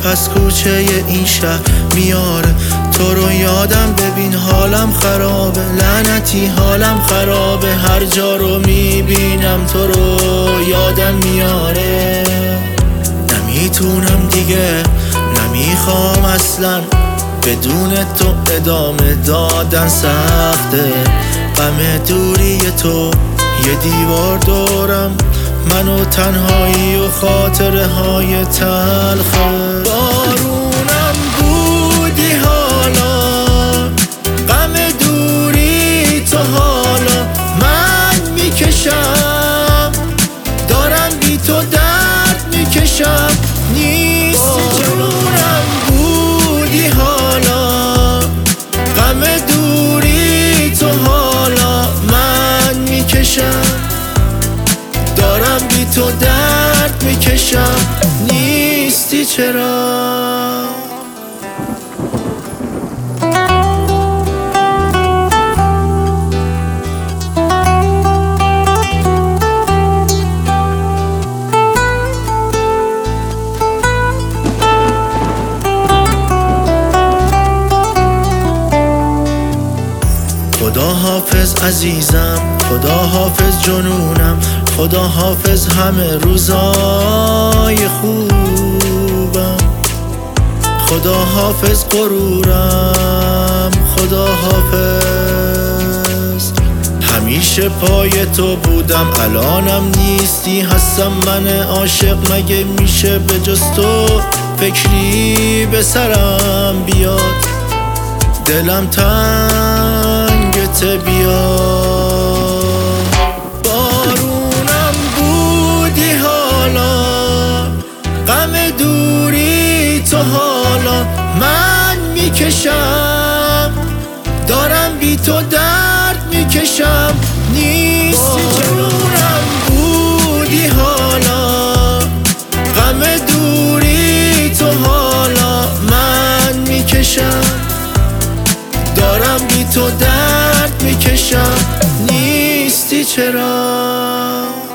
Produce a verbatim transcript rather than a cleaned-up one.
از کوچه این شهر میاره تو رو یادم. ببین حالم خرابه، لعنتی حالم خرابه، هر جا رو میبینم تو رو یادم میاره. نمیتونم دیگه، نمیخوام اصلا، بدون تو ادامه دادن سخته. غم دوری تو یه دیوار دورم، من و تنهایی و خاطره های تلخه. بارونم بودی حالا، غم دوری تو حالا من میکشم، دارم بی تو درد میکشم. نیستی جنونم بودی حالا، غم دوری تو حالا من میکشم، دارم بی تو درد میکشم. نیستی چرا؟ خدا حافظ عزیزم، خدا حافظ جنونم، خدا حافظ همه روزای خوبم، خدا حافظ غرورم، خدا حافظ. همیشه پای تو بودم الانم نیستی، هستم من عاشق، مگه میشه به جز تو فکری به سرم بیاد؟ دلم تنگت بیاد. بارونم بودی حالا، غم دوری تو حالا من میکشم، دارم بی تو درد میکشم. نیستی جنونم بودی حالا، غم دوری تو حالا من میکشم، دارم بی تو درد میکشم. نیستی چرا؟